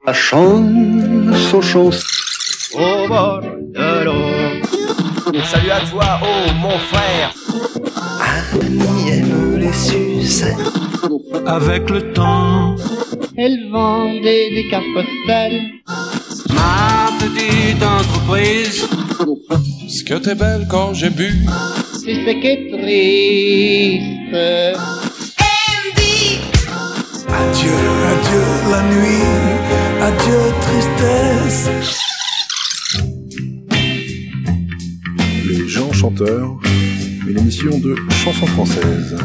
La chanson au bord de l'eau. Salut à toi, oh mon frère. Annie aime les sucettes. Avec le temps, elle vendait des cartes postales. ma petite entreprise. Est-ce que t'es belle quand j'ai bu? C'est ce qui est triste. Adieu, adieu la nuit, adieu tristesse. Les gens chanteurs, une émission de chansons françaises.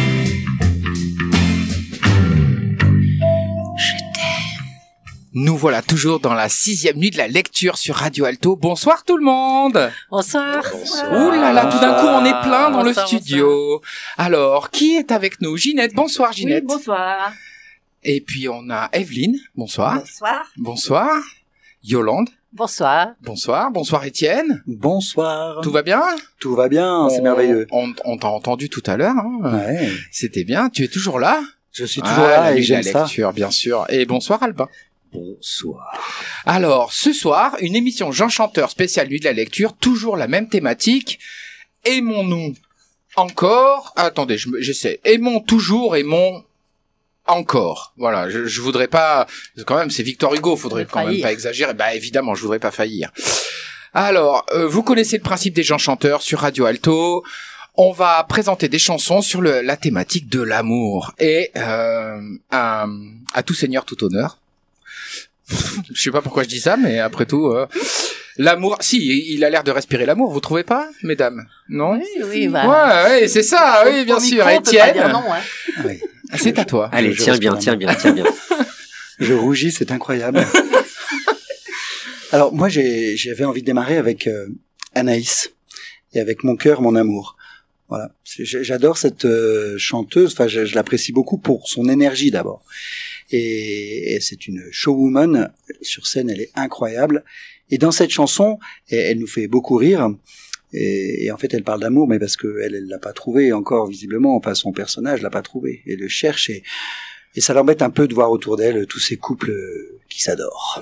Nous voilà toujours dans la 6e nuit de la lecture sur Radio Alto. Bonsoir tout le monde. Bonsoir. Ouh là là, tout d'un coup on est plein dans le studio. Alors, qui est avec nous? Ginette, bonsoir Ginette. Oui, bonsoir. Et puis on a Evelyne, bonsoir. Bonsoir. Bonsoir. Yolande. Bonsoir. Bonsoir. Bonsoir Étienne. Bonsoir. Tout va bien? Tout va bien, c'est merveilleux. On t'a entendu tout à l'heure. Hein. Ouais. C'était bien. Tu es toujours là? Je suis toujours là et j'aime ça. Lecture, bien sûr. Et bonsoir Albin. Bonsoir. Alors, ce soir, une émission Jean Chanteur spéciale nuit de la lecture, toujours la même thématique. Aimons-nous encore? Attendez, j'essaie. Aimons toujours, aimons encore. Voilà, je voudrais pas, quand même, c'est Victor Hugo, faudrait quand même pas exagérer. Bah, évidemment, je voudrais pas faillir. Alors, vous connaissez le principe des Jean Chanteurs sur Radio Alto. On va présenter des chansons sur la thématique de l'amour. Et, à tout seigneur, tout honneur. Je sais pas pourquoi je dis ça, mais après tout, l'amour, si, il a l'air de respirer l'amour, vous trouvez pas, mesdames? Non? Oui, bah. Ouais, c'est ça, oui, bien sûr. Étienne. Non, hein. Oui. C'est à toi. Allez, tiens bien. Je rougis, c'est incroyable. Alors, moi, j'avais envie de démarrer avec Anaïs et avec Mon cœur, mon amour. Voilà. J'adore cette chanteuse, enfin, je l'apprécie beaucoup pour son énergie d'abord. Et c'est une showwoman, sur scène elle est incroyable, et dans cette chanson elle nous fait beaucoup rire, et en fait elle parle d'amour, mais parce que elle l'a pas trouvé encore visiblement, enfin son personnage l'a pas trouvé, elle le cherche, et ça l'embête un peu de voir autour d'elle tous ces couples qui s'adorent.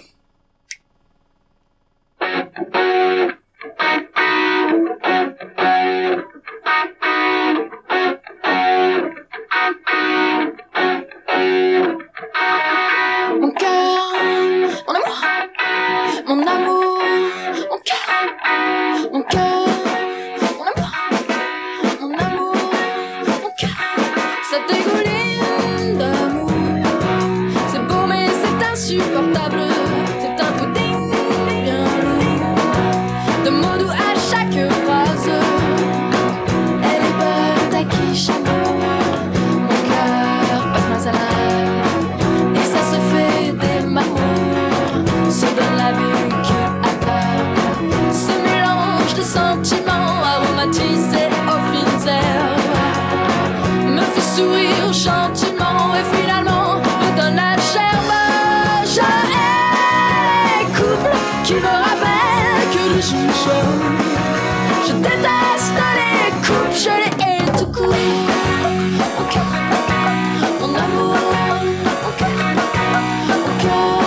Mon cœur, mon amour, mon amour, mon cœur, mon cœur, mon amour, mon amour, mon cœur, ça dégouline d'amour. C'est beau mais c'est insupportable, c'est un pudding bien lourd, de mots doux à chaque phrase. Elle est bonne à qui chameau, mon cœur passe ma salade. Se donne la buque à part. Ce mélange de sentiments aromatisés aux fines herbes me fait sourire gentiment et finalement me donne la gerbe. Je hais les couples qui me rappellent que je suis chaud. Je déteste les couples, je les hais tout court. Mon cœur, mon amour, mon cœur, mon cœur.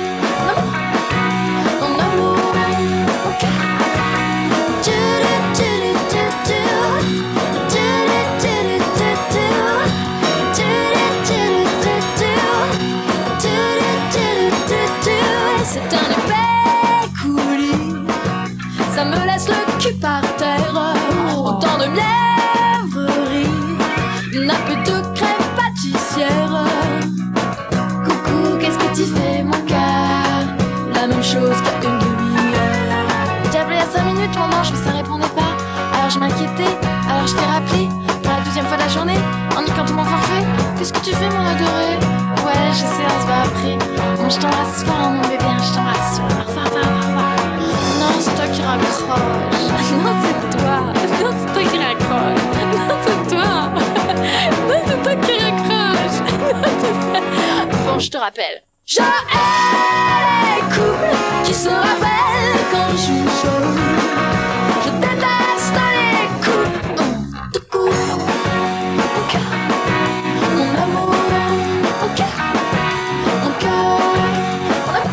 C'est un épais coulis, ça me laisse le cul par terre. Autant de mièvrerie, une nappe de crème pâtissière. Coucou, qu'est-ce que tu fais mon cœur? La même chose qu'il y a une demi-heure. J'ai appelé à 5 minutes pendant je ça répondait pas. Alors je m'inquiétais, alors je t'ai rappelé pour la 12e fois de la journée, en niquant tout mon forfait. Qu'est-ce que tu fais mon adoré? Ouais, je sais, on se voit après. Bon, je t'embrasse fort mon bébé, je t'embrasse fort. Au revoir. Non, c'est toi qui raccroche. Non, c'est toi. Non, c'est toi qui raccroche. Non, c'est toi. Non, c'est toi qui raccroche. Non, c'est ça. Bon, je te rappelle. Je hais les couples qui se rappellent quand je suis chaud. Je déteste les couples de coups. Mon cœur, mon amour, mon cœur, mon cœur, mon amour.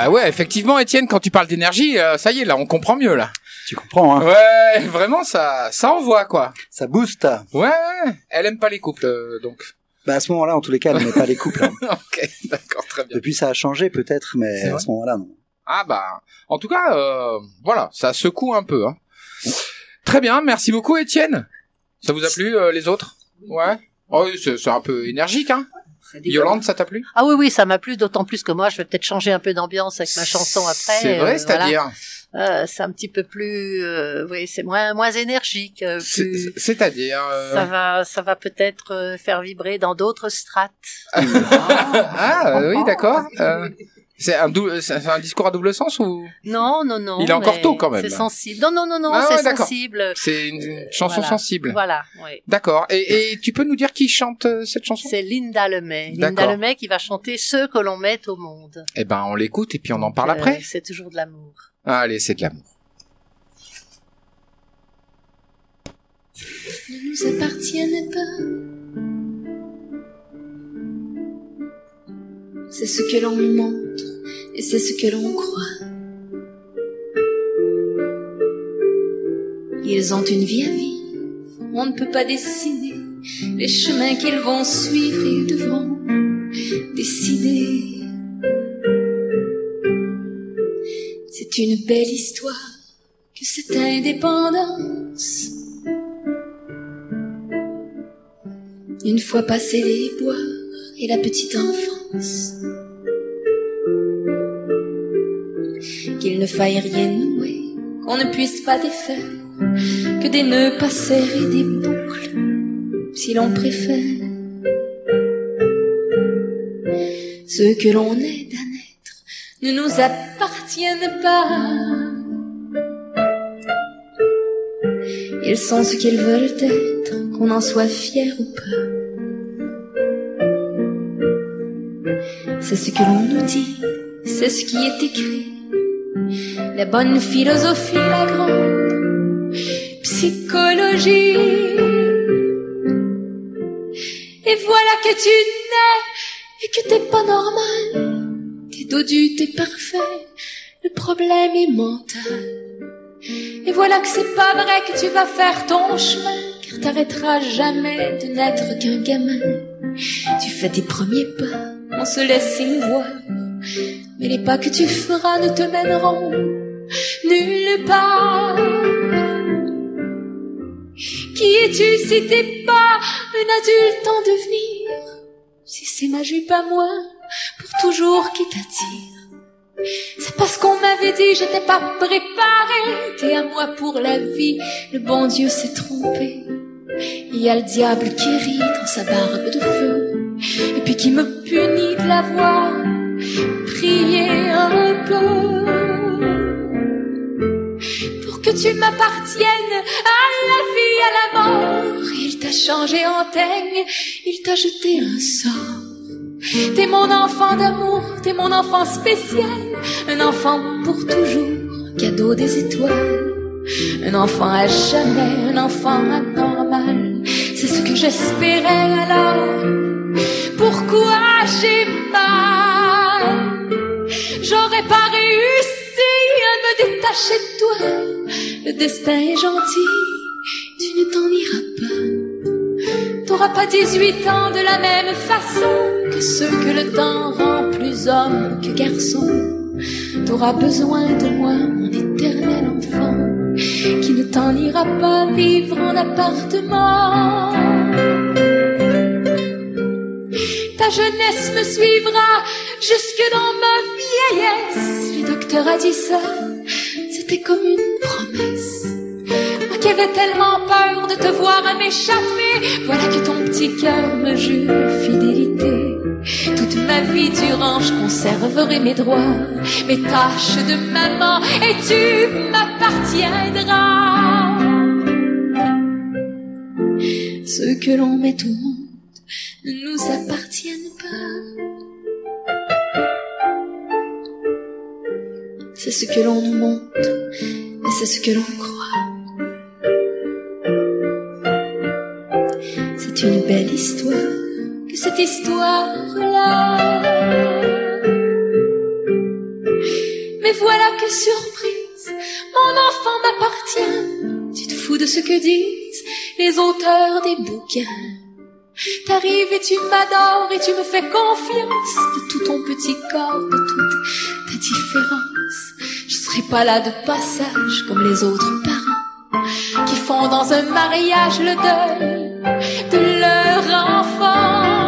Bah ouais, effectivement, Étienne, quand tu parles d'énergie, ça y est, là, on comprend mieux, là. Tu comprends, hein? Ouais, vraiment, ça envoie, quoi. Ça booste. Ouais, elle aime pas les couples, donc. Bah, à ce moment-là, en tous les cas, elle n'aimait pas les couples. Hein. Ok, d'accord, très bien. Depuis, ça a changé, peut-être, mais à ce moment-là, non. Ah bah, en tout cas, voilà, ça secoue un peu, hein. Très bien, merci beaucoup, Étienne. Ça vous a plu, les autres? Ouais. Oh, c'est un peu énergique, hein. Yolande, ça t'a plu? Ah oui, ça m'a plu, d'autant plus que moi, je vais peut-être changer un peu d'ambiance avec ma chanson après. C'est vrai, c'est-à-dire? Voilà. C'est un petit peu plus, oui, c'est moins énergique. C'est-à-dire? Ça va peut-être faire vibrer dans d'autres strates. Oui, d'accord. C'est un discours à double sens ou? Non. Il est encore tôt quand même. C'est sensible. Non, c'est sensible. C'est une chanson sensible. Voilà, oui. D'accord. Et tu peux nous dire qui chante cette chanson? C'est Linda Lemay. Linda Lemay qui va chanter Ce que l'on met au monde. Eh ben, on l'écoute et puis on en parle après. C'est toujours de l'amour. Allez, c'est de l'amour. Ne nous appartiennent pas. C'est ce que l'on montre et c'est ce que l'on croit. Ils ont une vie à vivre, on ne peut pas dessiner les chemins qu'ils vont suivre, ils devront décider. C'est une belle histoire que cette indépendance. Une fois passé les bois et la petite enfance, qu'il ne faille rien nouer, qu'on ne puisse pas défaire, que des nœuds pas serrés, des boucles, si l'on préfère. Ce que l'on aide à naître ne nous appartiennent pas. Ils sont ce qu'ils veulent être, qu'on en soit fier ou pas. C'est ce que l'on nous dit, c'est ce qui est écrit. La bonne philosophie, la grande psychologie. Et voilà que tu nais et que t'es pas normal. T'es dodu, t'es parfait, le problème est mental. Et voilà que c'est pas vrai que tu vas faire ton chemin, car t'arrêteras jamais de n'être qu'un gamin. Tu fais tes premiers pas, on se laisse émouvoir, mais les pas que tu feras ne te mèneront nulle part. Qui es-tu si t'es pas un adulte en devenir? Si c'est ma jupe à moi, pour toujours qui t'attire. C'est parce qu'on m'avait dit j'étais pas préparée. T'es à moi pour la vie, le bon Dieu s'est trompé. Il y a le diable qui rit dans sa barbe de feu, et puis qui me punit de l'avoir prié un peu. Pour que tu m'appartiennes à la vie, à la mort, il t'a changé en teigne, il t'a jeté un sort. T'es mon enfant d'amour, t'es mon enfant spécial, un enfant pour toujours, cadeau des étoiles. Un enfant à jamais, un enfant anormal, c'est ce que j'espérais alors. Pourquoi j'ai mal? J'aurais pas réussi à me détacher de toi. Le destin est gentil, tu ne t'en iras pas. T'auras pas 18 ans de la même façon que ceux que le temps rend plus homme que garçon. T'auras besoin de moi, mon éternel enfant, qui ne t'en ira pas vivre en appartement. Ta jeunesse me suivra jusque dans ma vieillesse. Le docteur a dit ça, c'était comme une promesse. Moi qui avais tellement peur de te voir m'échapper, voilà que ton petit cœur me jure fidélité. Toute ma vie durant, je conserverai mes droits, mes tâches de maman, et tu m'appartiendras. Ce que l'on met au monde ne nous appartiennent pas. C'est ce que l'on nous montre, et c'est ce que l'on croit. C'est une belle histoire, que cette histoire-là. surprise, mon enfant m'appartient. Tu te fous de ce que disent les auteurs des bouquins. T'arrives et tu m'adores et tu me fais confiance. De tout ton petit corps, de toute ta différence, je serai pas là de passage comme les autres parents qui font dans un mariage le deuil de leur enfant.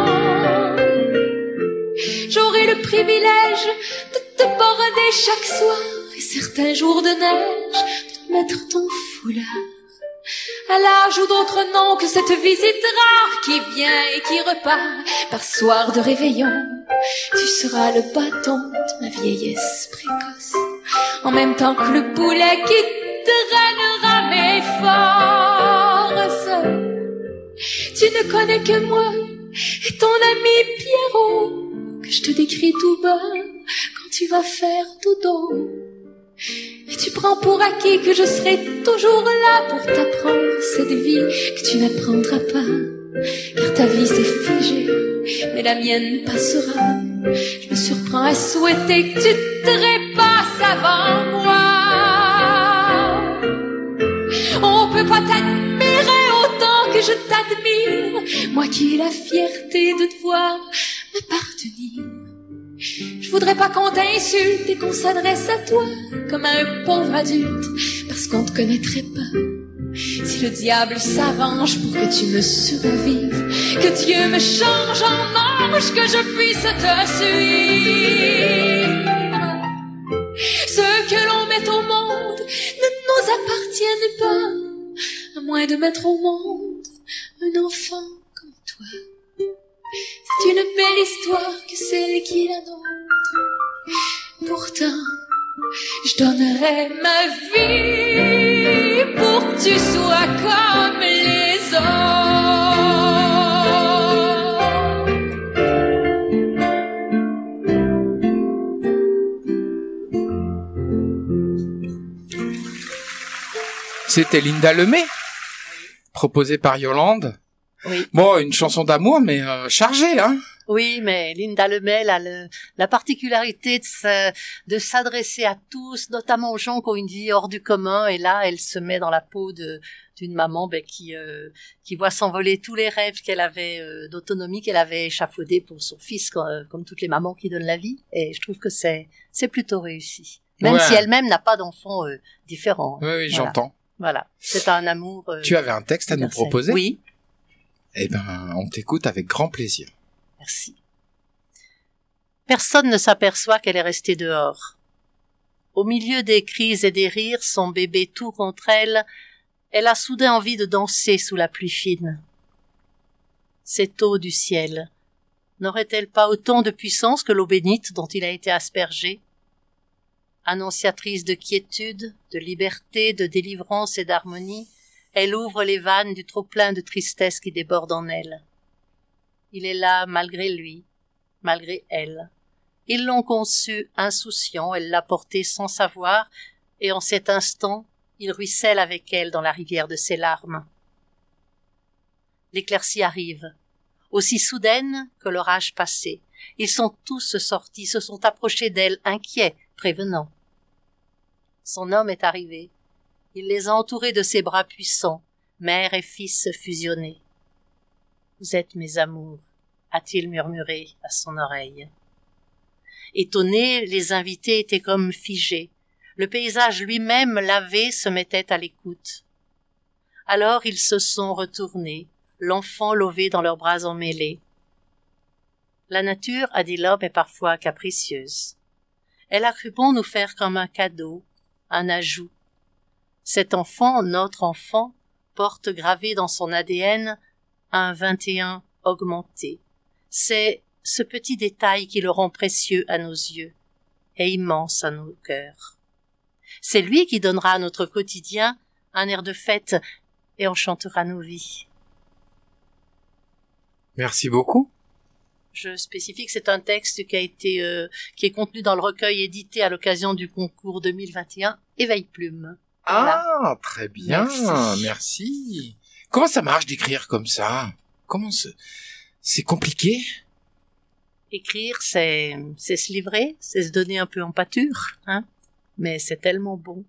J'aurai le privilège de te border chaque soir et certains jours de neige de te mettre ton foulard à l'âge ou d'autres noms que cette visite rare qui vient et qui repart par soir de réveillon. Tu seras le bâton de ma vieillesse précoce, en même temps que le poulet qui drainera mes forces. Tu ne connais que moi et ton ami Pierrot, que je te décris tout bas quand tu vas faire dodo. Et tu prends pour acquis que je serai toujours là pour t'apprendre cette vie que tu n'apprendras pas, car ta vie c'est figé, mais la mienne passera. Je me surprends à souhaiter que tu te trépasses avant moi. On peut pas t'admirer autant que je t'admire, moi qui ai la fierté de te voir m'appartenir. Je voudrais pas qu'on t'insulte et qu'on s'adresse à toi comme à un pauvre adulte, parce qu'on te connaîtrait pas. Si le diable s'arrange pour que tu me survives, que Dieu me change en ange, que je puisse te suivre. Ce que l'on met au monde ne nous appartienne pas, à moins de mettre au monde un enfant comme toi. C'est une belle histoire que celle qui est la nôtre. Pourtant, je donnerais ma vie pour que tu sois comme les autres. C'était Linda Lemay, proposée par Yolande. Oui. Bon, une chanson d'amour, mais chargée, hein. Oui, mais Linda Lemay a la particularité de s'adresser à tous, notamment aux gens qui ont une vie hors du commun. Et là, elle se met dans la peau d'une maman qui voit s'envoler tous les rêves qu'elle avait d'autonomie qu'elle avait échafaudés pour son fils, comme toutes les mamans qui donnent la vie. Et je trouve que c'est plutôt réussi, même si elle-même n'a pas d'enfants différents. Oui, voilà. J'entends. Voilà, c'est un amour. Tu avais un texte à nous proposer ? Oui. Eh ben, on t'écoute avec grand plaisir. Merci. Personne ne s'aperçoit qu'elle est restée dehors. Au milieu des cris et des rires, son bébé tout contre elle, elle a soudain envie de danser sous la pluie fine. Cette eau du ciel, n'aurait-elle pas autant de puissance que l'eau bénite dont il a été aspergé ? Annonciatrice de quiétude, de liberté, de délivrance et d'harmonie, elle ouvre les vannes du trop-plein de tristesse qui déborde en elle. Il est là malgré lui, malgré elle. Ils l'ont conçu insouciant, elle l'a porté sans savoir, et en cet instant, il ruisselle avec elle dans la rivière de ses larmes. L'éclaircie arrive, aussi soudaine que l'orage passé. Ils sont tous sortis, se sont approchés d'elle, inquiets, prévenants. Son homme est arrivé. Il les a entourés de ses bras puissants, mère et fils fusionnés. « Vous êtes mes amours », a-t-il murmuré à son oreille. Étonnés, les invités étaient comme figés. Le paysage lui-même lavé se mettait à l'écoute. Alors ils se sont retournés, l'enfant lové dans leurs bras emmêlés. La nature, a dit l'homme, est parfois capricieuse. Elle a cru bon nous faire comme un cadeau, un ajout. Cet enfant, notre enfant, porte gravé dans son ADN un 21 augmenté. C'est ce petit détail qui le rend précieux à nos yeux et immense à nos cœurs. C'est lui qui donnera à notre quotidien un air de fête et enchantera nos vies. Merci beaucoup. Je spécifie que c'est un texte qui est contenu dans le recueil édité à l'occasion du concours 2021 Éveil Plume. Voilà. Ah, très bien, merci. Comment ça marche d'écrire comme ça ? C'est compliqué ? Écrire, c'est se livrer, c'est se donner un peu en pâture, hein. Mais c'est tellement bon.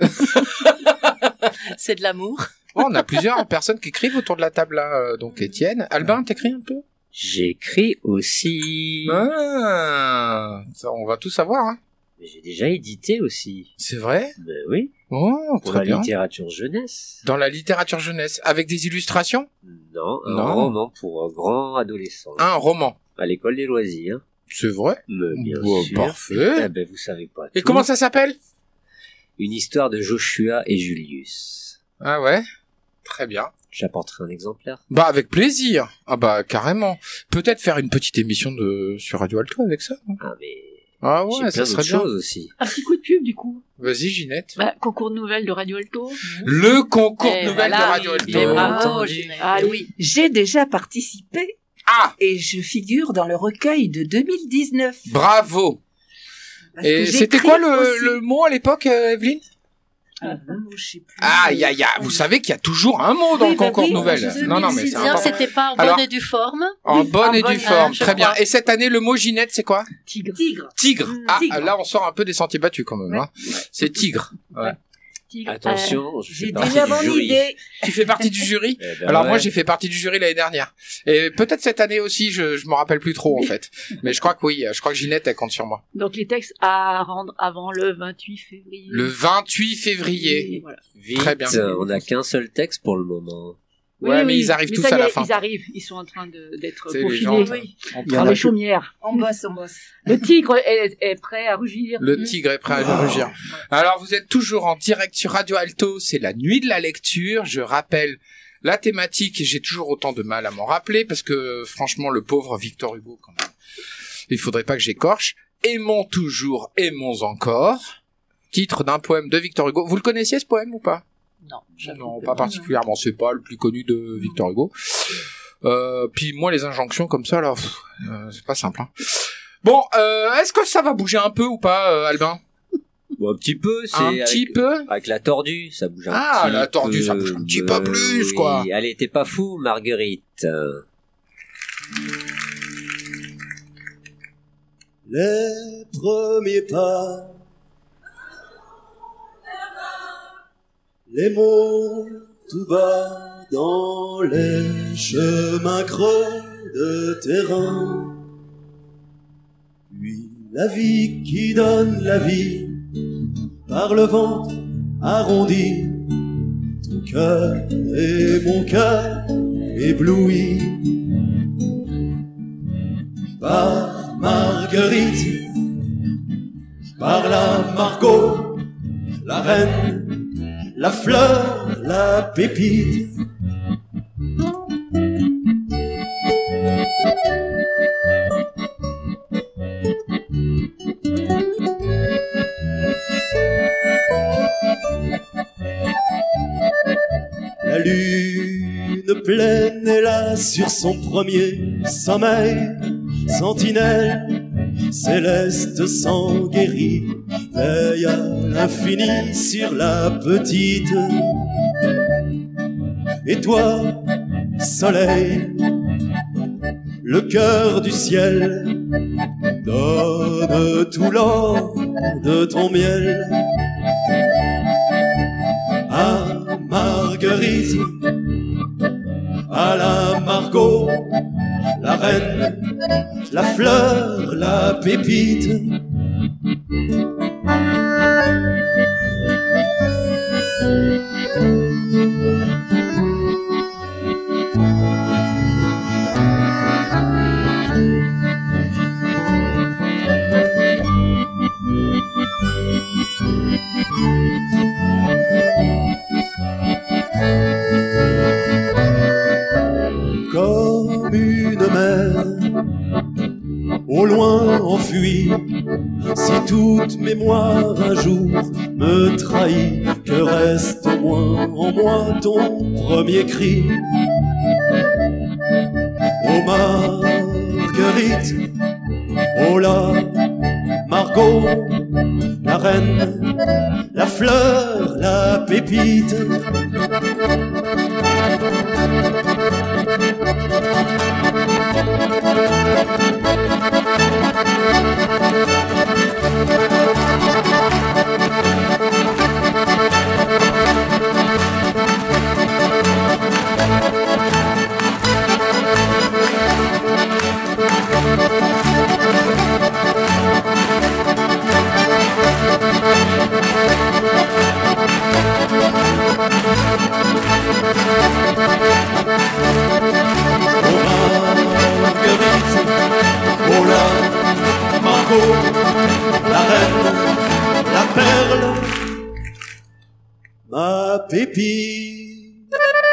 C'est de l'amour. Bon, on a plusieurs personnes qui écrivent autour de la table là. Donc Étienne, Albin, t'écris un peu? J'écris aussi. Ah, ça, on va tout savoir. Hein. Mais j'ai déjà édité aussi. C'est vrai? Ben oui. Oh, Pour très la bien. littérature jeunesse. Dans la littérature jeunesse, avec des illustrations? Non, un Non. roman pour un grand adolescent. Un roman. À l'école des loisirs. C'est vrai? Mais bien Bon, sûr. parfait. Eh ben, vous savez pas. Et tout. comment ça s'appelle? Une histoire de Joshua et Julius. Ah ouais? Très bien. J'apporterai un exemplaire. Bah avec plaisir. Ah bah carrément. Peut-être faire une petite émission sur Radio Alto avec ça. Ah mais Ah j'ai ouais, plein ça serait d'autres bien. choses aussi. Un petit coup de pub, du coup. Vas-y Ginette. Concours de nouvelles de Radio Alto. Le concours Et de nouvelles voilà, de Radio oui, Alto. mais bravo, entendu. Ginette. Ah oui, j'ai déjà participé. Ah, Et je figure dans le recueil de 2019. bravo. Parce Et que c'était j'écris quoi aussi. le mot à l'époque, Evelyne? Je sais plus. Ah, vous savez qu'il y a toujours un mot dans Oui, le concours oui, de nouvelles. je sais, Non, mais C'est c'est bien, important. c'était pas en Alors, bonne et due forme. En Oui, bonne en et bonne- due forme, je très bien. crois. Et cette année, le mot Ginette, c'est quoi? Tigre. Tigre. Ah, Tigre. là, on sort un peu des sentiers battus quand même. Ouais. Hein. C'est tigre. Ouais. Tigre. Attention, je fais J'ai partie déjà du mon jury. idée. Tu fais partie du jury? Eh ben Alors ouais. moi j'ai fait partie du jury l'année dernière et peut-être cette année aussi, je me rappelle plus trop en fait, mais je crois que oui, je crois que Ginette elle compte sur moi. Donc les textes à rendre avant le 28 février. Le 28 février. Et voilà. Vite, Très bien. on n'a qu'un seul texte pour le moment. Ouais, mais ils arrivent tous ça à y la est, fin. Ils arrivent, ils sont en train d'être C'est les peaufinés gens, oui. On Il y en par a les plus. chaumières. On bosse. Le tigre est prêt à rugir. Le tigre est prêt à rugir. Alors vous êtes toujours en direct sur Radio Alto, c'est la nuit de la lecture. Je rappelle la thématique et j'ai toujours autant de mal à m'en rappeler parce que franchement le pauvre Victor Hugo quand même. Il faudrait pas que j'écorche. Aimons toujours, aimons encore. Titre d'un poème de Victor Hugo. Vous le connaissiez ce poème ou pas? Non, pas particulièrement. C'est pas le plus connu de Victor Hugo. Puis moi les injonctions comme ça là, c'est pas simple. Hein. Bon, est-ce que ça va bouger un peu ou pas, Albin? Bon, un petit peu, c'est Un petit peu. avec la tordue, ça bouge un Ah, petit peu. la tordue, ça bouge un petit peu plus, oui. quoi. Allez, t'es pas fou, Marguerite. Les premiers pas, les mots tout bas dans les chemins creux de terrain. Puis la vie qui donne la vie par le ventre arrondi. Ton cœur et mon cœur ébloui par Marguerite, par la Margot, la reine, la fleur, la pépite. La lune pleine est là sur son premier sommeil, sentinelle céleste sans guérir, veille à l'infini sur la petite. Et toi, soleil, le cœur du ciel, donne tout l'or de ton miel à Marguerite, à la Margot, la reine, la fleur, la pépite. Comme une mer, au loin enfuie, si toute mémoire un jour me trahit, que reste au moins en moi ton premier cri. Oh Marguerite, oh la Margot, la reine, la fleur, la pépite. Margot, la reine, la perle, ma pépite.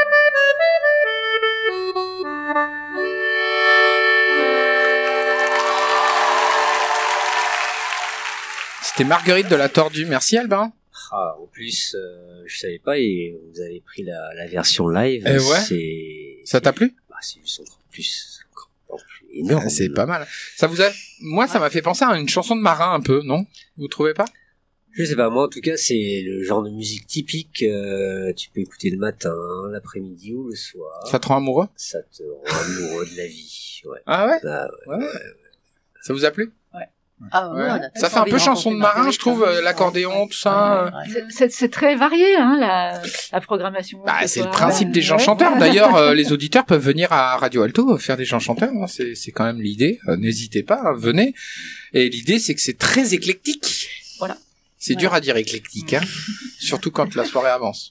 C'était Marguerite de la Tordue. Merci Albin. Ah, en plus, je savais pas et vous avez pris la version live. Ouais. Ça t'a plu? Bah, c'est juste encore plus énorme. C'est pas mal. Moi, ça m'a fait penser à une chanson de marin un peu, non? Vous trouvez pas? Je sais pas, moi en tout cas, c'est le genre de musique typique, tu peux écouter le matin, l'après-midi ou le soir. Ça te rend amoureux? Ça te rend amoureux de la vie, ouais. Ah ouais? Bah, ouais. Ça vous a plu? Ouais. Ah, ouais. Ça fait un peu chanson de marin, je trouve, l'accordéon, tout ça. C'est très varié, hein, la programmation. Bah, c'est le principe des gens chanteurs. D'ailleurs, les auditeurs peuvent venir à Radio Alto faire des gens chanteurs. Hein. C'est quand même l'idée. N'hésitez pas, hein, venez. Et l'idée, c'est que c'est très éclectique. Voilà. C'est dur à dire éclectique, hein. Surtout quand la soirée avance.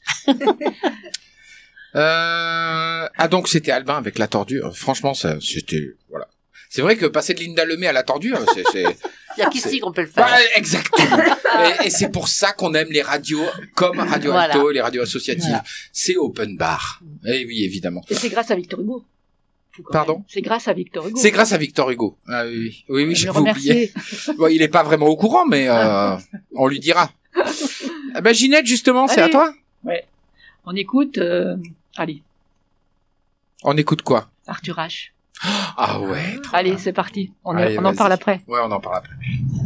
Donc c'était Albin avec la Tordue. Franchement, c'était voilà. C'est vrai que passer de Linda Lemay à la Tordue, c'est. Il y a qu'ici qu'on peut le faire. Bah, exactement. et c'est pour ça qu'on aime les radios comme Radio Alto, les radios associatives. Voilà. C'est open bar. Et oui, évidemment. Et c'est grâce à Victor Hugo. Pardon? C'est grâce à Victor Hugo. C'est grâce à Victor Hugo. Ah oui, je vais oublier. Bon, il est pas vraiment au courant, mais on lui dira. Ginette, justement, c'est à toi? Ouais. On écoute. Allez. On écoute quoi? Arthur H. Ah ouais. Allez, c'est parti. On en parle après. Ouais, on en parle après.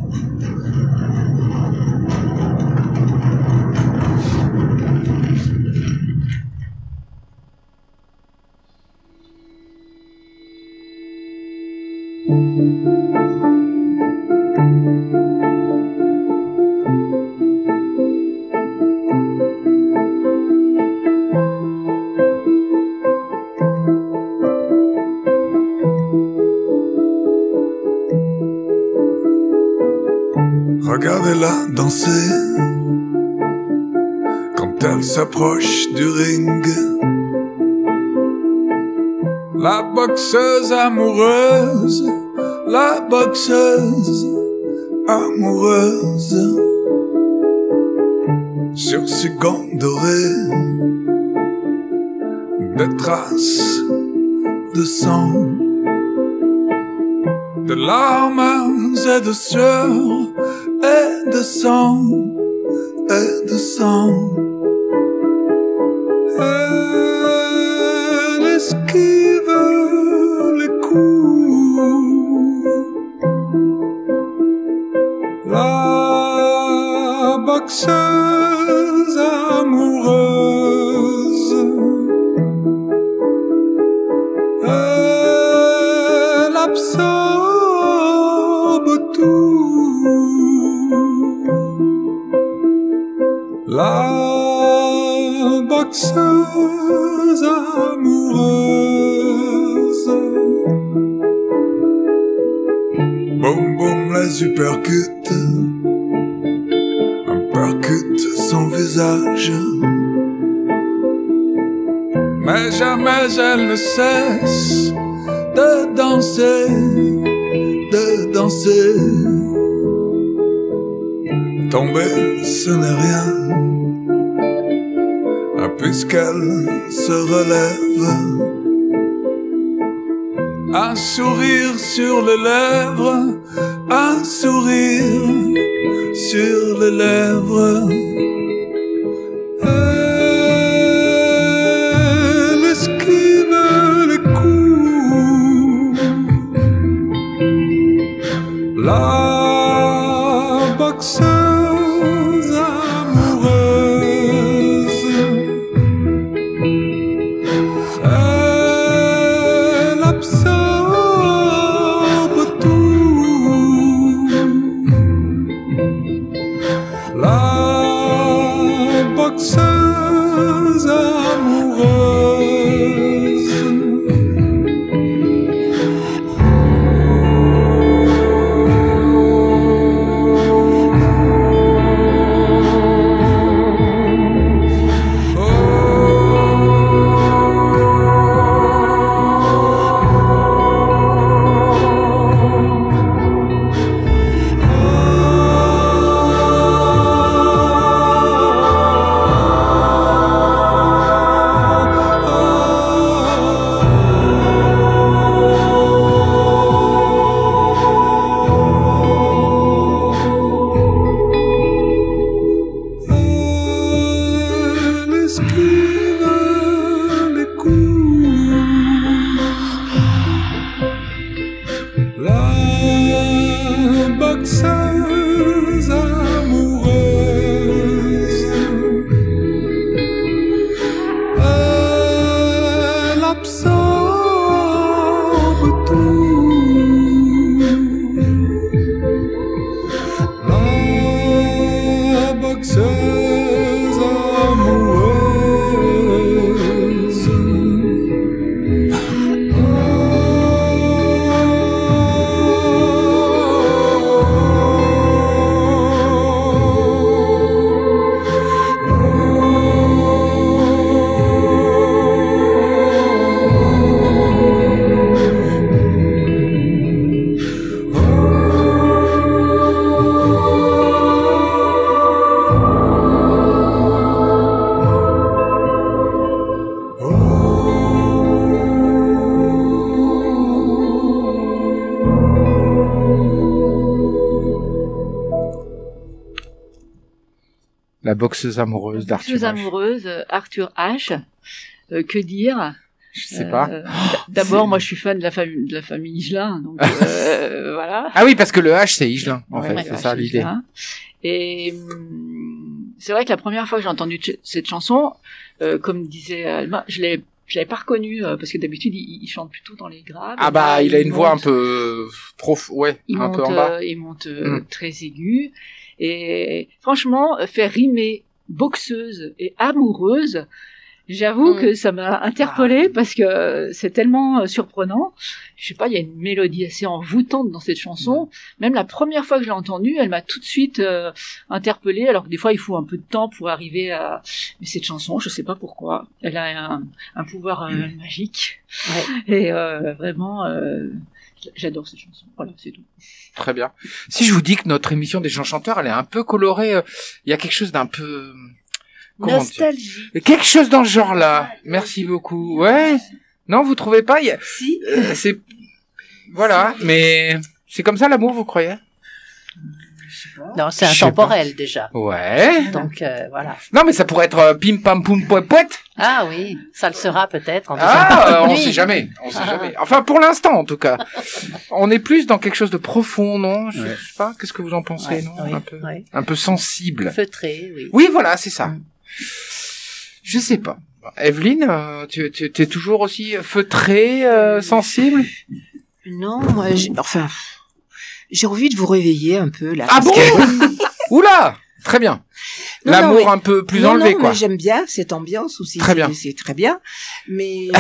Regardez-la danser quand elle s'approche du ring. La boxeuse amoureuse, la boxeuse amoureuse. Sur ses gants dorés, des traces de sang, de larmes et de sueur, et de sang, et de sang. Elle esquive les coups. La boxeuse amoureuse, elle absorbe tout. La boxeuse amoureuse. Boum boum les uppercuts, un percute son visage. Mais jamais elle ne cesse de danser, de danser. Tomber, ce n'est rien, puisqu'elle se relève. Un sourire sur les lèvres, un sourire sur les lèvres. Elle esquive les coups. La boxeuse amoureuse, elle absorbe tout. La boxeuse amoureuse. La boxeuse amoureuse, elle absorbe tout. La boxeuse amoureuse. La boxeuse amoureuse d'Arthur Boxeuse H. amoureuse, Arthur H. Que dire? Je sais pas. D'abord, moi, je suis fan de la famille Higelin, donc voilà. Ah oui, parce que le H, c'est Higelin, en Ouais, fait. C'est ça l'idée. Et c'est vrai que la première fois que j'ai entendu cette chanson, comme disait Alma, je l'avais pas reconnu parce que d'habitude il chante plutôt dans les graves. Ah bah, il a une voix un peu un peu en bas. Il monte très aigu. Et franchement, faire rimer boxeuse et amoureuse, j'avoue que ça m'a interpellée parce que c'est tellement surprenant. Je sais pas, il y a une mélodie assez envoûtante dans cette chanson. Même la première fois que je l'ai entendue, elle m'a tout de suite interpellée, alors que des fois il faut un peu de temps pour arriver à... Mais cette chanson, je sais pas pourquoi, elle a un pouvoir magique. Ouais. Et vraiment... j'adore cette chanson. Voilà, c'est tout. Très bien. Si je vous dis que notre émission des gens chanteurs, elle est un peu colorée, il y a quelque chose d'un peu... nostalgie. Quelque chose dans ce genre-là. Merci beaucoup. Ouais. Non, vous trouvez pas? Si. C'est... Voilà. Mais c'est comme ça l'amour, vous croyez? Non, c'est intemporel déjà. Ouais. Donc voilà. Non, mais ça pourrait être pim pam poum poète poète. Ah oui, ça le sera peut-être en on sait jamais. On sait jamais. Enfin, pour l'instant, en tout cas, on est plus dans quelque chose de profond, non? Je sais pas. Qu'est-ce que vous en pensez, non? Un peu sensible. Feutré, oui. Oui, voilà, c'est ça. Je sais pas. Evelyne, tu es toujours aussi feutrée, sensible? Non, moi, j'ai envie de vous réveiller un peu, là. Ah bon? Oula! Très bien. L'amour un peu plus enlevé, quoi. Mais j'aime bien cette ambiance aussi. Très bien. C'est très bien. Mais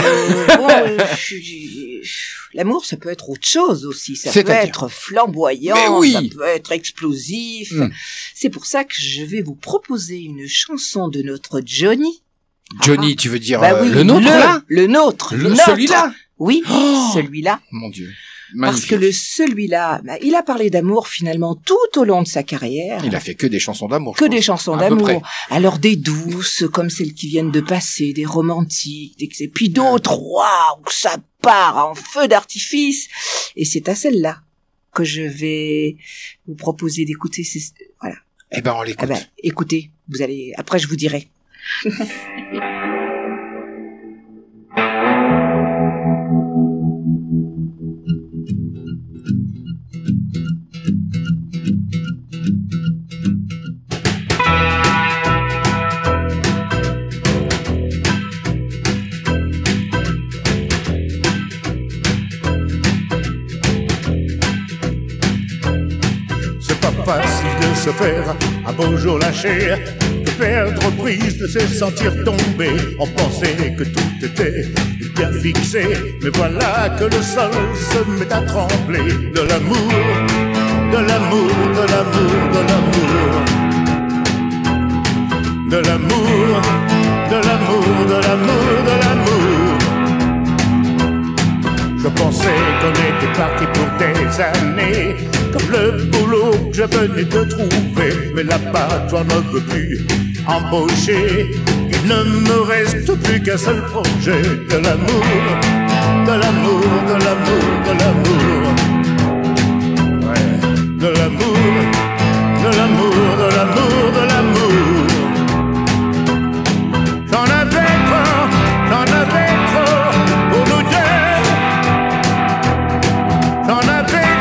l'amour, ça peut être autre chose aussi. Ça peut être flamboyant, ça peut être explosif. C'est pour ça que je vais vous proposer une chanson de notre Johnny. Johnny, tu veux dire le nôtre, là? Le nôtre. Celui-là? Oui, celui-là. Mon Dieu. Magnifique. Parce que celui-là, il a parlé d'amour finalement tout au long de sa carrière. Il a fait que des chansons d'amour. Que des chansons d'amour. Alors des douces, comme celles qui viennent de passer, des romantiques, et puis d'autres, waouh, ça part en feu d'artifice. Et c'est à celle-là que je vais vous proposer d'écouter. Voilà. Eh ben, on l'écoute. Écoutez, vous allez. Après, je vous dirai. Facile de se faire un beau jour lâcher, de perdre prise, de se sentir tomber. On pensait que tout était bien fixé, mais voilà que le sol se met à trembler. De l'amour, de l'amour, de l'amour, de l'amour, de l'amour, de l'amour, de l'amour, de l'amour. Je pensais qu'on était parti pour des années, comme le boulot que je venais de trouver. Mais là-bas, toi ne veux plus embaucher. Il ne me reste plus qu'un seul projet. De l'amour, de l'amour, de l'amour, de l'amour. Ouais, de l'amour, de l'amour, de l'amour, de l'amour. J'en avais trop pour nous deux. J'en avais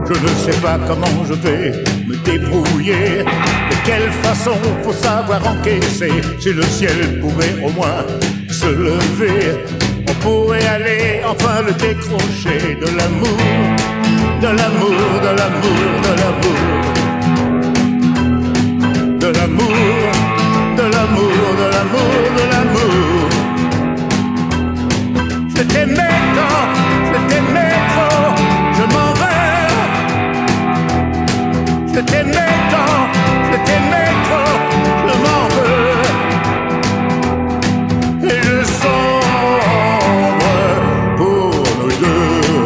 Je ne sais pas comment je vais me débrouiller. De quelle façon faut savoir encaisser. Si le ciel pouvait au moins se lever, on pourrait aller enfin le décrocher. De l'amour, de l'amour, de l'amour, de l'amour. De l'amour, de l'amour, de l'amour, de l'amour. Je t'aimais tant, je t'aimais trop, je m'en vais. Je t'aimais tant, je t'aimais trop, je m'en veux. Et je sombre pour nous deux.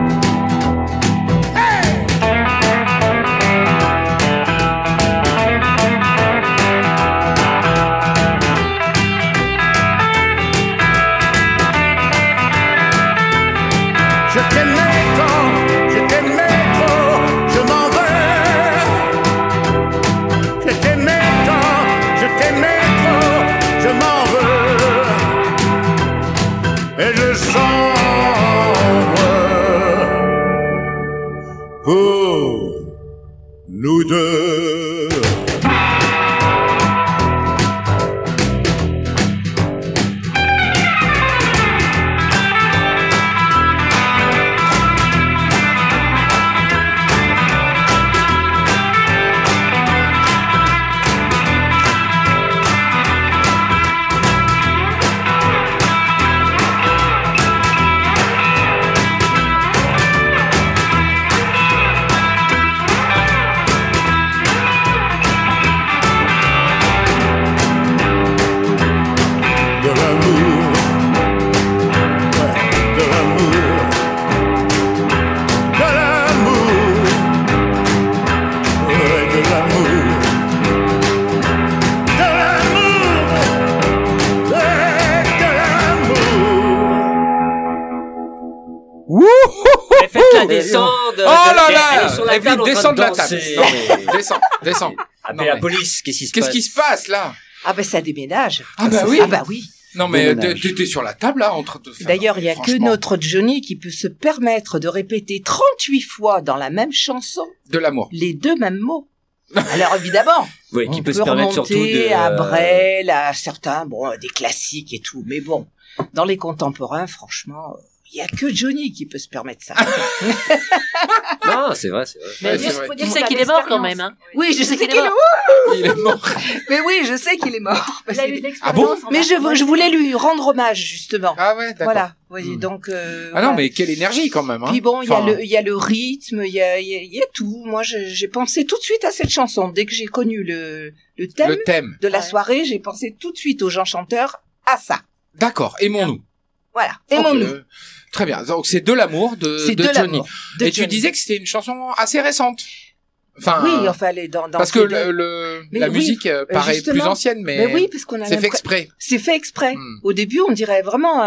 Hey! Je t'aimais tant, je t'aimais trop, je m'en vais. Je t'aimais tant, je t'aimais trop, je m'en veux. Et je sombre pour nous deux. De l'amour, ouais, de l'amour, de l'amour, ouais, de l'amour, de l'amour, ouais, de l'amour. Mais faites la descente. Oh là là, elle est sur la table en train descends de la danser. table. Non, mais descends. Appelez la police, qu'est-ce qui se Qu'est-ce passe? qui se passe là? Ah ben ça déménage. Ah bah oui. Ah bah oui. Non mais Déménage. t'étais sur la table là en train de faire. D'ailleurs, il y a que franchement, notre Johnny qui peut se permettre de répéter 38 fois dans la même chanson de l'amour. les deux mêmes mots. Alors évidemment, Oui, on qui peut se permettre surtout remonter de... à Brel, à certains, bon, des classiques et tout. Mais bon, dans les contemporains, franchement, il y a que Johnny qui peut se permettre ça. Non, c'est vrai, c'est vrai. Mais Ouais, juste c'est vrai. faut dire qu'il est mort quand même. Hein. Oui, je sais qu'il qu'il est est mort. mort. Il est mort. Mais oui, je sais qu'il est mort. Il a eu de Ah bon? l'expérience. Mais je voulais lui rendre hommage justement. Ah ouais, d'accord. Voilà. Vous voyez, donc. Ah non voilà. mais quelle énergie quand même. Hein. Puis bon, Enfin, il y a le rythme, il y a tout. Moi, j'ai pensé tout de suite à cette chanson. Dès que j'ai connu le thème le thème. de la soirée, j'ai pensé tout de suite aux gens chanteurs à ça. D'accord. Aimons-nous. Voilà. Ok, Aimons-nous. Très bien. Donc c'est de l'amour de C'est de Johnny. l'amour de Et tu Johnny. disais que c'était une chanson assez récente. Enfin. Oui, enfin, elle est dans parce que Mais la oui, musique paraît justement. plus ancienne, mais oui, parce qu'on a c'est fait exprès. C'est fait exprès. Hmm. Au début, on dirait vraiment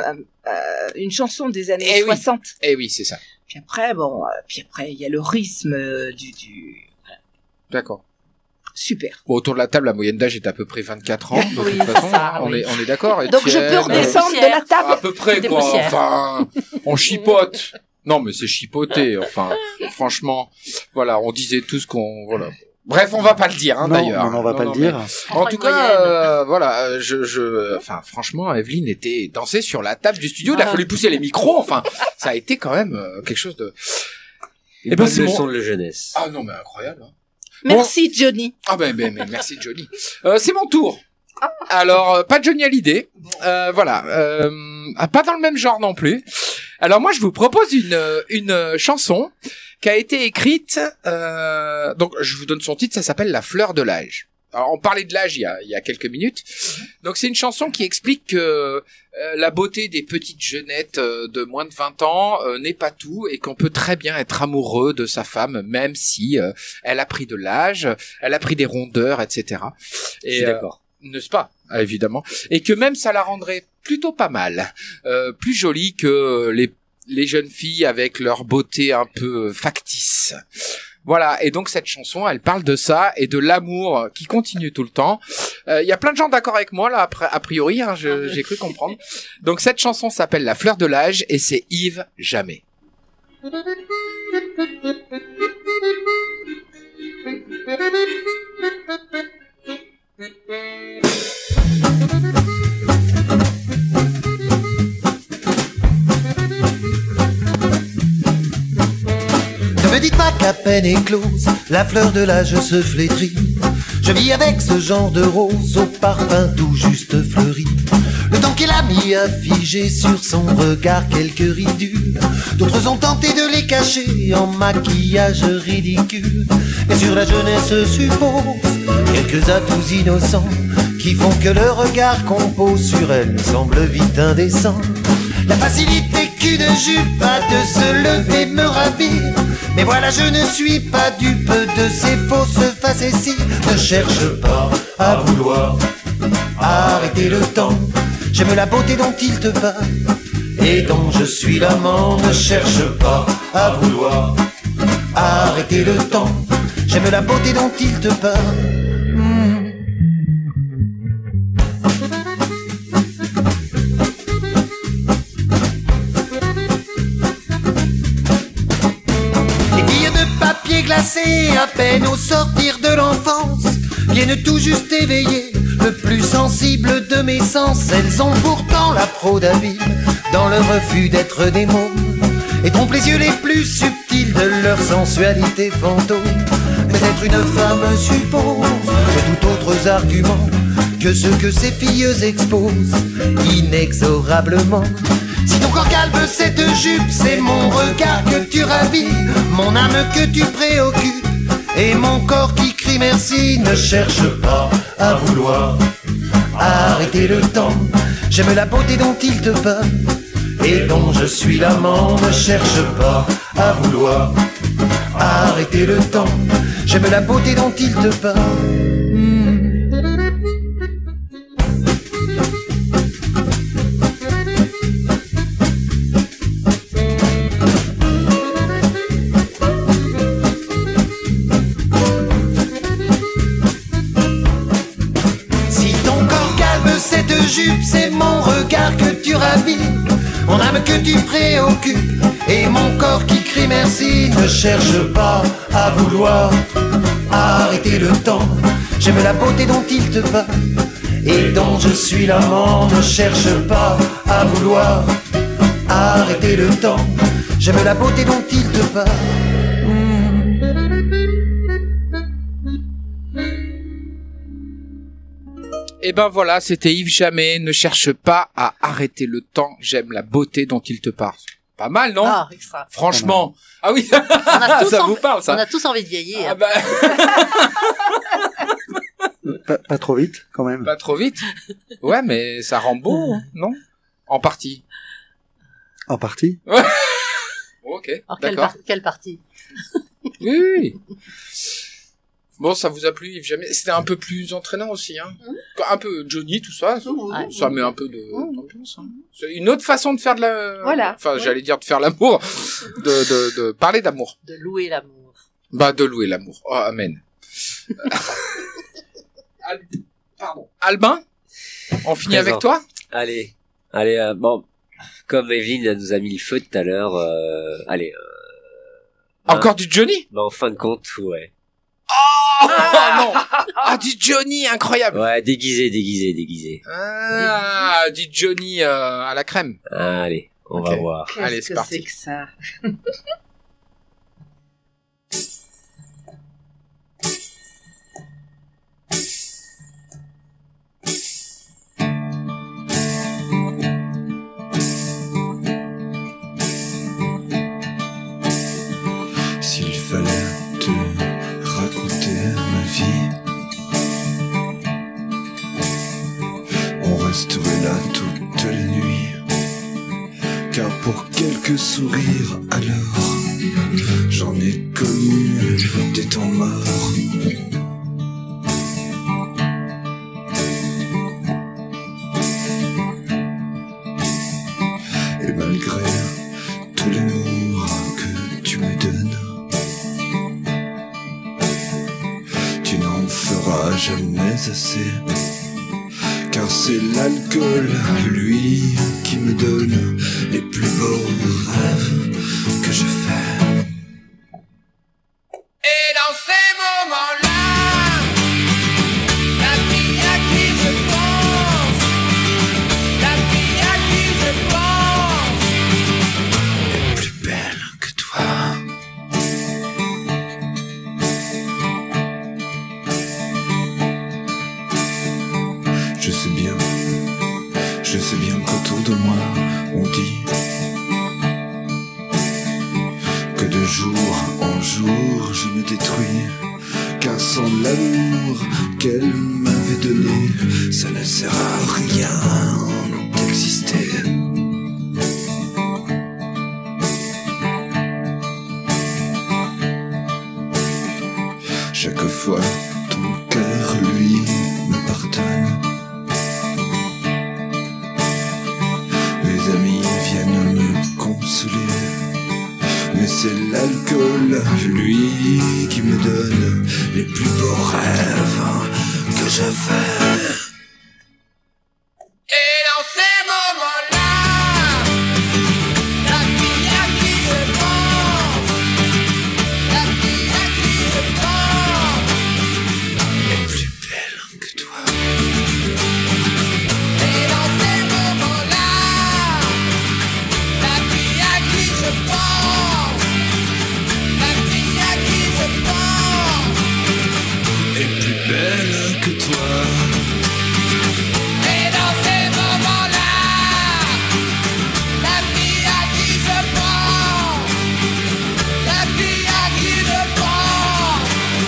une chanson des années Eh oui. 60. Eh oui, c'est ça. Puis après, il y a le rythme du. D'accord. Super. Bon, autour de la table, la moyenne d'âge est à peu près 24 ans. De Oui, toute façon, ça, on oui. est d'accord. Donc je Étienne, peux redescendre de la table. à peu près, Des quoi. poussières. Enfin, on chipote. Non, mais c'est chipoter. Enfin, franchement, voilà, on disait tout ce qu'on, voilà. Bref, on va pas le dire, hein, Non, d'ailleurs. non, on va pas le mais- dire. En tout cas, voilà, enfin, franchement, Evelyne était dansée sur la table du studio. Il a fallu pousser les micros. Enfin, ça a été quand même quelque chose de. Une bonne leçon de jeunesse. Ah non, mais incroyable. Hein. Merci Johnny. Ah ben merci Johnny. C'est mon tour. Alors pas Johnny Hallyday. Voilà. Pas dans le même genre non plus. Alors moi je vous propose une chanson qui a été écrite. Donc je vous donne son titre. Ça s'appelle La fleur de l'âge. Alors, on parlait de l'âge il y a quelques minutes. Donc c'est une chanson qui explique que la beauté des petites jeunettes de moins de 20 ans n'est pas tout et qu'on peut très bien être amoureux de sa femme même si elle a pris de l'âge, elle a pris des rondeurs, etc. Je suis d'accord. N'est-ce pas? Ah, évidemment. Et que même ça la rendrait plutôt pas mal, plus jolie que les jeunes filles avec leur beauté un peu factice. Voilà, et donc cette chanson, elle parle de ça et de l'amour qui continue tout le temps. Il y a plein de gens d'accord avec moi là, a priori, hein, j'ai cru comprendre. Donc cette chanson s'appelle La fleur de l'âge et c'est Yves Jamais. qu'à peine éclose, la fleur de l'âge se flétrit. Je vis avec ce genre de rose au parfum tout juste fleuri. Le temps qu'elle a mis à figer sur son regard quelques ridules. D'autres ont tenté de les cacher en maquillage ridicule. Et sur la jeunesse suppose quelques atouts innocents qui font que le regard qu'on pose sur elle semble vite indécent. La facilité qu'une jupe a de se lever me ravire. Mais voilà, je ne suis pas dupe de ces fausses facéties. Ne cherche pas à vouloir arrêter le temps. J'aime la beauté dont il te parle et dont je suis l'amant. Ne cherche pas à vouloir arrêter le temps. J'aime la beauté dont il te parle. Glacées à peine au sortir de l'enfance, viennent tout juste éveiller le plus sensible de mes sens. Elles ont pourtant la fraude habile dans le refus d'être des mômes et trompent les yeux les plus subtils de leur sensualité fantôme. Mais être une femme suppose que tout autres arguments que ceux que ces filles exposent inexorablement. Si ton corps calme cette jupe, c'est mon regard que tu ravis, mon âme que tu préoccupes, et mon corps qui crie merci. Ne cherche pas à vouloir arrêter le temps. J'aime la beauté dont il te parle et dont je suis l'amant. Ne cherche pas à vouloir arrêter le temps. J'aime la beauté dont il te parle. C'est mon regard que tu ravis, mon âme que tu préoccupes, et mon corps qui crie merci. Ne cherche pas à vouloir arrêter le temps. J'aime la beauté dont il te parle et dont je suis l'amant. Ne cherche pas à vouloir arrêter le temps. J'aime la beauté dont il te parle. Et ben voilà, c'était Yves Jamais. Ne cherche pas à arrêter le temps. J'aime la beauté dont il te parle. Pas mal, non? Ah, extra. Franchement. Ah oui. Ça vous parle, ça. On a tous envie de vieillir. Ah bah... pas trop vite, quand même. Pas trop vite. Ouais, mais ça rend beau, non? En partie. En partie? Ouais. Ok. Alors, quelle partie? Oui. Bon, ça vous a plu, Yves Jamais? C'était un peu plus entraînant aussi, hein. Un peu Johnny, tout ça. Ça met un peu d'ambiance, hein. C'est une autre façon de faire de la... Voilà. Enfin, j'allais dire de faire l'amour. De parler d'amour. De louer l'amour. Bah, de louer l'amour. Oh, amen. Pardon. Albin? On finit avec toi? Allez, bon. Comme Evelyne nous a mis le feu tout à l'heure, Encore du Johnny? Bah, en fin de compte, ouais. Oh non! Ah, du Johnny, incroyable! Ouais, déguisé. Ah, du Johnny à la crème. Allez, on va voir. Allez, c'est parti. Qu'est-ce que c'est que ça? S'il fallait te raconter ma vie, on resterait là toute la nuit. Car pour quelques sourires alors, j'en ai connu des temps morts. Et malgré tout l'amour que tu me donnes, tu n'en feras jamais assez. Car c'est l'alcool, lui, qui me donne les plus beaux rêves que je fais. Et dans ces moments-là, la fille à qui je pense, la fille à qui je pense, est plus belle que toi. sais bien qu'autour de moi on dit que de jour en jour je me détruis, car sans l'amour qu'elle m'avait donné, ça ne sert à rien d'exister. Chaque fois ton cœur lui me pardonne. Mes amis viennent me consoler, mais c'est l'alcool, lui, qui me donne les plus beaux rêves que je fais. Et dans ces moments-là, la fille à qui je pense, la fille à qui je pense, est plus belle que toi. et dans ces moments-là, la fille à qui je pense, la fille à qui je pense, Est plus belle que toi. et dans ces moments-là, la fille à qui je pense, la fille à qui je pense.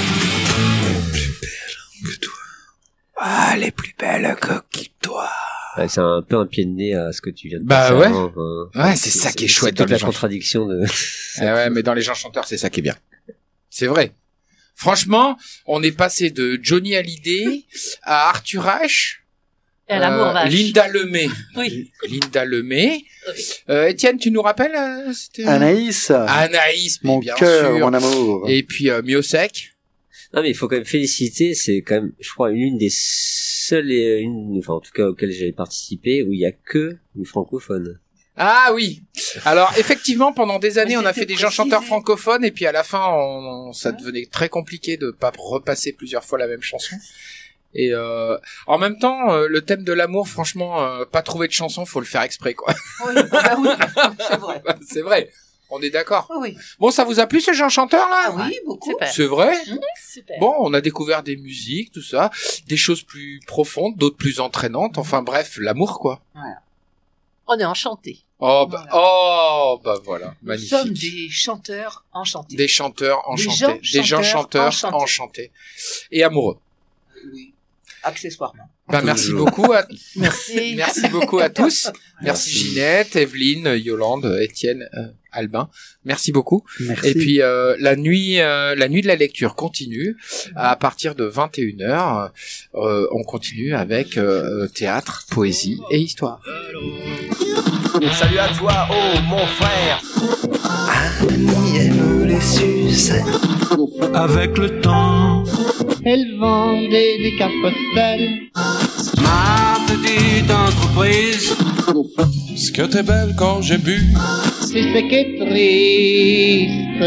Ah, elle est plus belle que toi. Ouais, c'est un peu un pied de nez à ce que tu viens de Bah dire ouais. avant, Ouais, c'est ça qui est chouette C'est toute dans la les gens. contradiction de... Ouais, mais dans les gens chanteurs, c'est ça qui est bien. C'est vrai. Franchement, on est passé de Johnny Hallyday à Arthur H. Et à l'amour vache. Linda Lemay. Oui. Linda Lemay. Étienne, tu nous rappelles c'était... Anaïs. Anaïs, mais Mon bien cœur, sûr. mon amour. Et puis Miosek. Non, mais il faut quand même féliciter, c'est quand même, je crois, l'une des seules, enfin, en tout cas, auxquelles j'ai participé, où il y a que une francophone. Ah oui. Alors effectivement, pendant des années, on a fait des gens chanteurs francophones, et puis à la fin, ça devenait très compliqué de pas repasser plusieurs fois la même chanson. Et en même temps, le thème de l'amour, franchement, pas trouver de chanson, faut le faire exprès, quoi. Oui, bah oui, c'est vrai. C'est vrai. On est d'accord. Oui. Bon, ça vous a plu ce genre chanteur là? Ah oui, beaucoup. C'est vrai? Super. Bon, on a découvert des musiques, tout ça, des choses plus profondes, d'autres plus entraînantes. Enfin bref, l'amour quoi. Voilà. On est enchantés. Oh bah voilà, Nous magnifique. sommes des chanteurs enchantés. Des chanteurs enchantés, Des gens chanteurs chanteurs enchantés et amoureux. Oui, accessoirement. Ben merci beaucoup à Merci. merci beaucoup à tous. Merci Ginette, Evelyne, Yolande, Étienne, Albin. Merci beaucoup. Merci. Et puis la nuit de la lecture continue à partir de 21h. On continue avec théâtre, poésie et histoire. Salut à toi, oh mon frère. Annie aime les sucettes. Avec le temps, Elle vendait des cartes postales. ma petite entreprise. Ce que t'es belle quand j'ai bu. C'est ce qui est triste.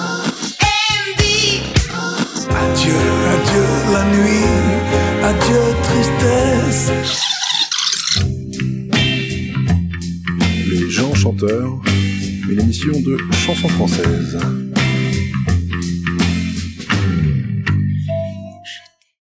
Adieu, adieu la nuit, adieu tristesse. Les gens chanteurs, une émission de chansons françaises.